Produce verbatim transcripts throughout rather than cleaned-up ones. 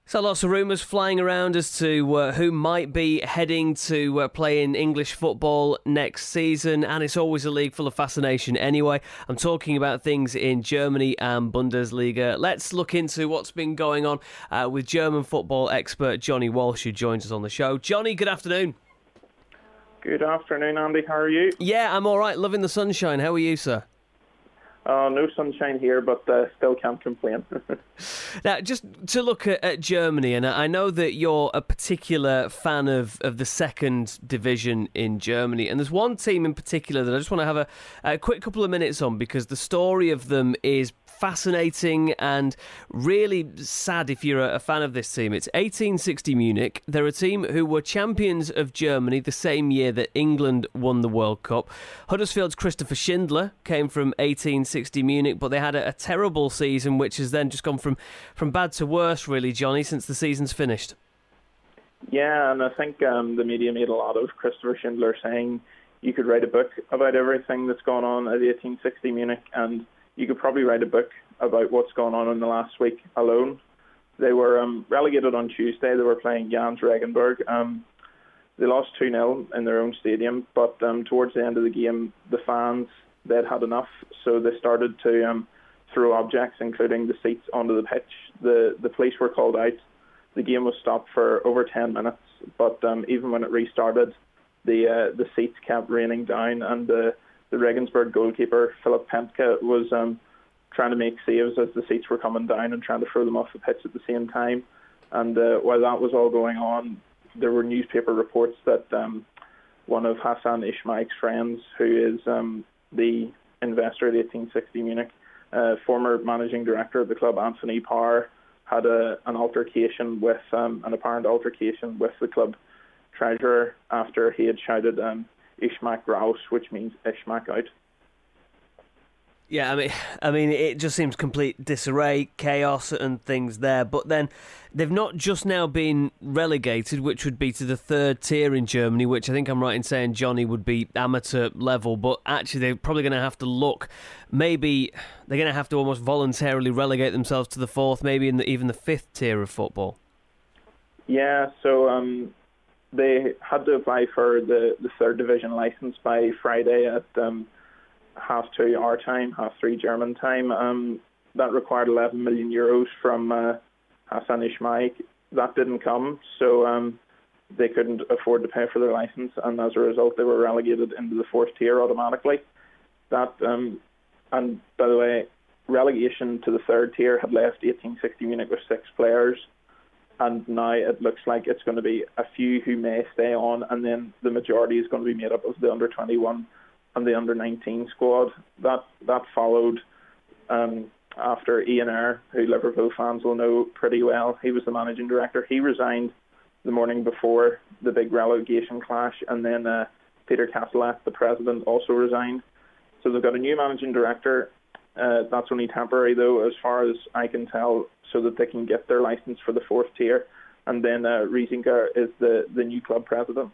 So lots of rumours flying around as to uh, who might be heading to uh, play in English football next season, and it's always a league full of fascination anyway. I'm talking about things in Germany and Bundesliga. Let's look into what's been going on uh, with German football expert Johnny Walsh, who joins us on the show. Johnny, good afternoon. Good afternoon, Andy. How are you? Yeah, I'm all right. Loving the sunshine. How are you, sir? Uh, no sunshine here, but uh, still can't complain. Now, just to look at, at Germany, and I know that you're a particular fan of, of the second division in Germany, and there's one team in particular that I just want to have a, a quick couple of minutes on, because the story of them is fascinating and really sad if you're a, a fan of this team. It's eighteen sixty Munich. They're a team who were champions of Germany the same year that England won the World Cup. Huddersfield's Christopher Schindler came from eighteen sixty Munich, but they had a, a terrible season, which has then just gone from, from bad to worse, really, Johnny, since the season's finished. Yeah, and I think um, the media made a lot of Christopher Schindler saying you could write a book about everything that's gone on at eighteen sixty Munich, and you could probably write a book about what's gone on in the last week alone. They were um, relegated on Tuesday. They were playing Jans Regensburg. Um, they lost two nil in their own stadium, but um, towards the end of the game, the fans, they'd had enough, so they started to um, throw objects, including the seats, onto the pitch. The, the police were called out. The game was stopped for over ten minutes, but um, even when it restarted, the uh, the seats kept raining down, and the The Regensburg goalkeeper, Philip Pentke, was um, trying to make saves as the seats were coming down and trying to throw them off the pitch at the same time. And uh, while that was all going on, there were newspaper reports that um, one of Hassan Ishmaik's friends, who is um, the investor at eighteen sixty Munich, uh, former managing director of the club, Anthony Parr, had a, an altercation with, um, an apparent altercation with the club treasurer after he had shouted um, Ishmaik Raus, which means Ishmaik out. Yeah, I mean, I mean, it just seems complete disarray, chaos, and things there. But then they've not just now been relegated, which would be to the third tier in Germany, which I think I'm right in saying, Johnny, would be amateur level. But actually, they're probably going to have to look. Maybe they're going to have to almost voluntarily relegate themselves to the fourth, maybe in the, even the fifth tier of football. Yeah. So. Um They had to apply for the, the third division license by Friday at um, half two our time, half three German time. Um, that required eleven million euros from uh, Hassan Ishmaik. That didn't come, so um, they couldn't afford to pay for their license, and as a result, they were relegated into the fourth tier automatically. That um, and by the way, relegation to the third tier had left eighteen sixty Munich with six players. And now it looks like it's going to be a few who may stay on, and then the majority is going to be made up of the under twenty-one and the under nineteen squad. That that followed um, after Ian Ayre, who Liverpool fans will know pretty well. He was the managing director. He resigned the morning before the big relegation clash, and then uh, Peter Castellet, the president, also resigned. So they've got a new managing director. Uh, that's only temporary, though, as far as I can tell, so that they can get their license for the fourth tier. And then uh, Riesinger is the, the new club president.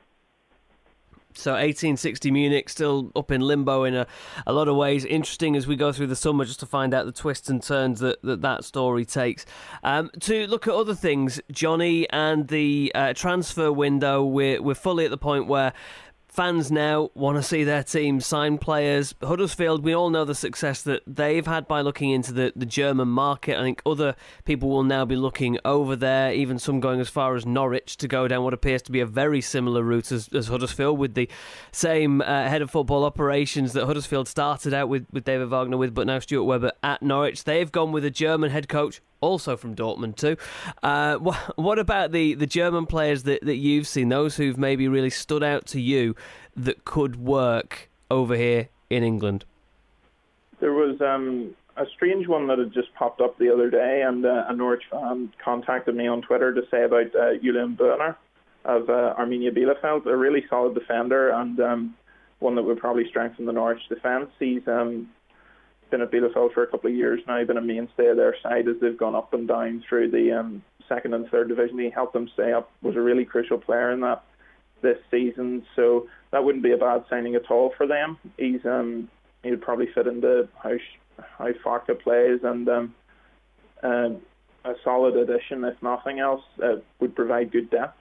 So eighteen sixty Munich still up in limbo in a, a lot of ways. Interesting as we go through the summer just to find out the twists and turns that that, that story takes. Um, to look at other things, Johnny, and the uh, transfer window, we're, we're fully at the point where fans now want to see their team sign players. Huddersfield, we all know the success that they've had by looking into the, the German market. I think other people will now be looking over there, even some going as far as Norwich to go down what appears to be a very similar route as, as Huddersfield, with the same uh, head of football operations that Huddersfield started out with, with David Wagner with, but now Stuart Webber at Norwich. They've gone with a German head coach, also from Dortmund too. Uh, what, what about the, the German players that, that you've seen, those who've maybe really stood out to you that could work over here in England? There was um, a strange one that had just popped up the other day, and uh, a Norwich fan contacted me on Twitter to say about uh, Julian Börner of uh, Arminia Bielefeld, a really solid defender, and um, one that would probably strengthen the Norwich defence. He's um, been at Bielefeld for a couple of years now, been a mainstay of their side as they've gone up and down through the um, second and third division. He helped them stay up, was a really crucial player in that this season, so that wouldn't be a bad signing at all for them. He's um, he'd probably fit into how how Farke plays, and um, um, a solid addition, if nothing else, uh, would provide good depth.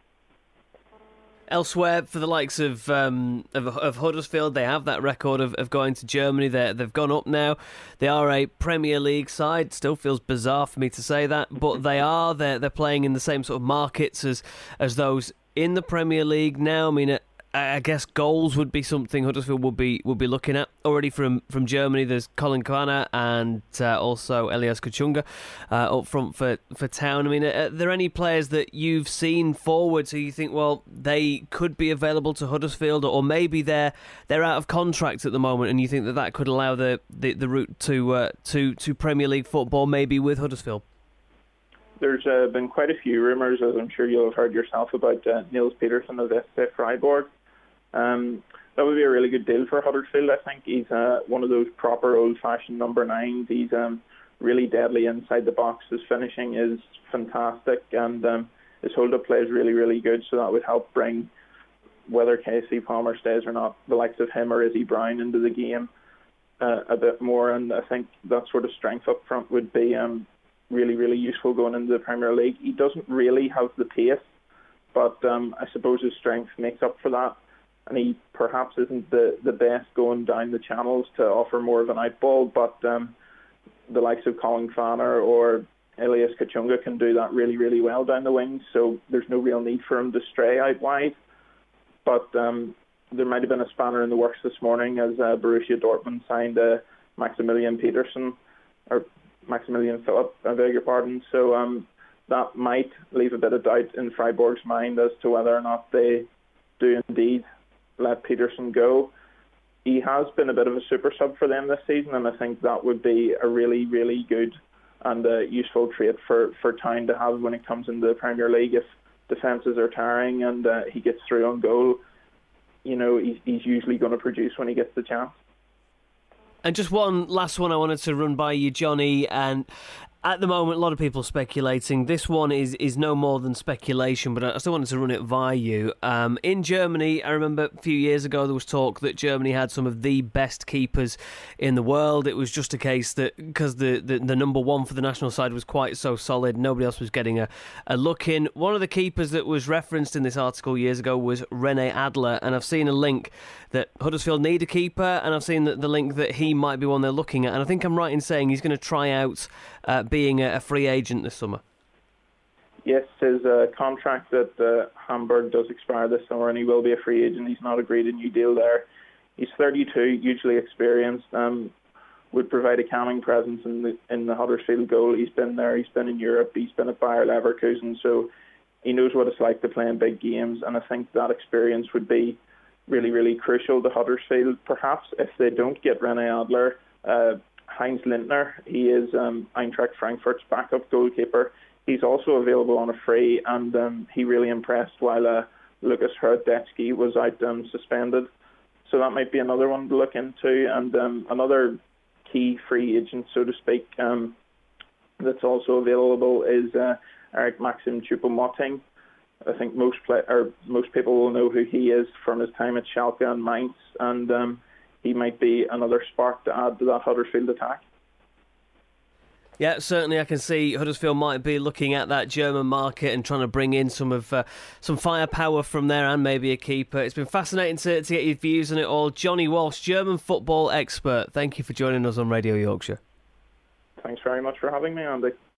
Elsewhere, for the likes of um, of, of Huddersfield, they have that record of, of going to Germany. They they've gone up now. They are a Premier League side. Still feels bizarre for me to say that, but they are. They're they're playing in the same sort of markets as as those in the Premier League now. I mean, I, I guess goals would be something Huddersfield would be would be looking at already from, from Germany. There's Colin Kwana and uh, also Elias Kachunga uh, up front for, for Town. I mean, are there any players that you've seen forward so you think, well, they could be available to Huddersfield, or maybe they're they're out of contract at the moment, and you think that that could allow the the, the route to uh, to to Premier League football, maybe with Huddersfield? There's uh, been quite a few rumours, as I'm sure you'll have heard yourself, about uh, Niels Petersen of S C Freiburg. Um, that would be a really good deal for Huddersfield. I think he's uh, one of those proper old-fashioned number nines. He's um, really deadly inside the box. His finishing is fantastic, and um, his hold-up play is really, really good. So that would help bring, whether K C Palmer stays or not, the likes of him or Izzy Brown into the game uh, a bit more. And I think that sort of strength up front would be um, really, really useful going into the Premier League. He doesn't really have the pace, but um, I suppose his strength makes up for that. And he perhaps isn't the, the best going down the channels to offer more of an outball, but um, the likes of Colin Kwana or Elias Kachunga can do that really, really well down the wings, so there's no real need for him to stray out wide. But um, there might have been a spanner in the works this morning as uh, Borussia Dortmund signed uh, Maximilian Petersen, or Maximilian Philipp, I beg your pardon. So um, that might leave a bit of doubt in Freiburg's mind as to whether or not they do indeed let Petersen go. He has been a bit of a super sub for them this season, and I think that would be a really, really good and uh, useful trait for, for Town to have when it comes into the Premier League. If defences are tiring and uh, he gets through on goal, you know, he's, he's usually going to produce when he gets the chance. And just one last one I wanted to run by you, Johnny, and at the moment, a lot of people speculating. This one is, is no more than speculation, but I still wanted to run it by you. Um, in Germany, I remember a few years ago there was talk that Germany had some of the best keepers in the world. It was just a case that because the, the, the number one for the national side was quite so solid, nobody else was getting a, a look in. One of the keepers that was referenced in this article years ago was Rene Adler, and I've seen a link that Huddersfield need a keeper, and I've seen the, the link that he might be one they're looking at. And I think I'm right in saying he's going to try out uh, being a, a free agent this summer. Yes, his uh, contract at uh, Hamburg does expire this summer, and he will be a free agent. He's not agreed a new deal there. He's thirty-two, hugely experienced, um, would provide a calming presence in the in the Huddersfield goal. He's been there, he's been in Europe, he's been at Bayer Leverkusen, so he knows what it's like to play in big games, and I think that experience would be really, really crucial to Huddersfield. Perhaps if they don't get Rene Adler, uh, Heinz Lindner, he is um, Eintracht Frankfurt's backup goalkeeper. He's also available on a free, and um, he really impressed while uh, Lucas Hradecky was out um, suspended. So that might be another one to look into. And um, another key free agent, so to speak, um, that's also available is uh, Eric Maxim Choupo-Moting. I think most play- or most people will know who he is from his time at Schalke and Mainz, and um, he might be another spark to add to that Huddersfield attack. Yeah, certainly I can see Huddersfield might be looking at that German market and trying to bring in some of uh, some firepower from there and maybe a keeper. It's been fascinating to, to get your views on it all. Johnny Walsh, German football expert, thank you for joining us on Radio Yorkshire. Thanks very much for having me, Andy.